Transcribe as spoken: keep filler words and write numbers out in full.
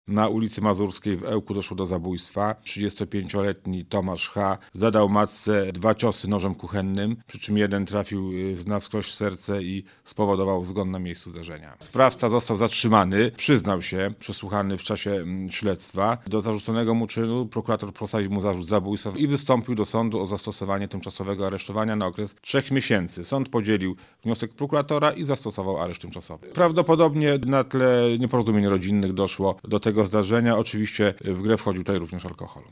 Na ulicy Mazurskiej w Ełku doszło do zabójstwa. trzydziestopięcioletni Tomasz H. zadał matce dwa ciosy nożem kuchennym, przy czym jeden trafił na wskroś w serce i spowodował zgon na miejscu zdarzenia. Sprawca został zatrzymany, przyznał się, przesłuchany w czasie śledztwa. Do zarzuconego mu czynu prokurator postawił mu zarzut zabójstwa i wystąpił do sądu o zastosowanie tymczasowego aresztowania na okres trzech miesięcy. Sąd podzielił wniosek prokuratora i zastosował areszt tymczasowy. Prawdopodobnie na tle nieporozumień rodzinnych doszło do tego zdarzenia. Oczywiście w grę wchodził tutaj również alkohol.